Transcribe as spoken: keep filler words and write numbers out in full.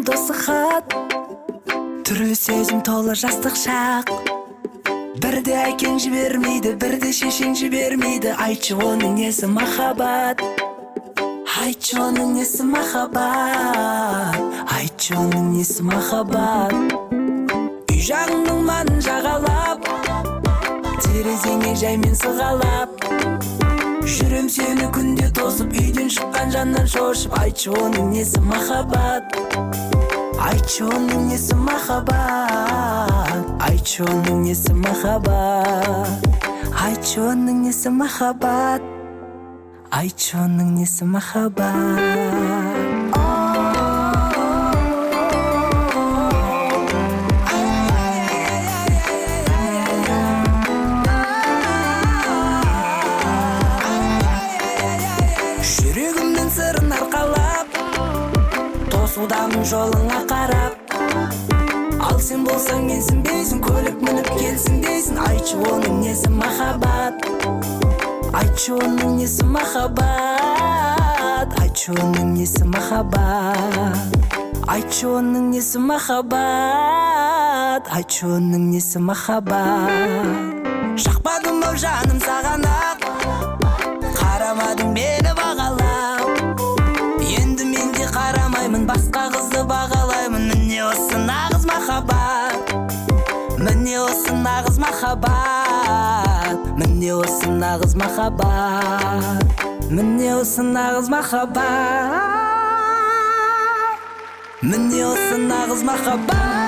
жаздым досы хат, түрлі сезім толы жастық шақ. Бірде әкең жібермейді, бірде шешең жібермейді. Айтшы оның несі махаббат, айтшы оның несі махаббат, айтшы оның несі махаббат. Үй жағыңның маңын жағалап, терезеңе жаймен сығалап, жүрем сені күнде тосып, үйден шыққан жаннан шошып. Айтшы оның несі махаббат, айтшы оның несі махаббат, айтшы оның несі махаббат, айтшы оның несі махаббат, айтшы оның несі махаббат. Жүрегімнің сырын арқалап, тосудамын жолыңа қарап. Ал сен болсаң менсің бейсің, көлік мініп келсің дейсің. Айтшы оның несі махаббат, айтшы оның несі махаббат, айтшы оның несі махаббат, айтшы оның несі махаббат, айтшы оның несі махаббат. Шақпадым ау жаным саған ақ, қарамадың мені бағалап. Енді мен де қарамаймын, басқа қызды бағалаймын. Міне осы нағыз махаббат, міне осы нағыз махаббат, міне осы нағыз махаббат, міне осы нағыз махаббат, міне осы нағыз махаббат.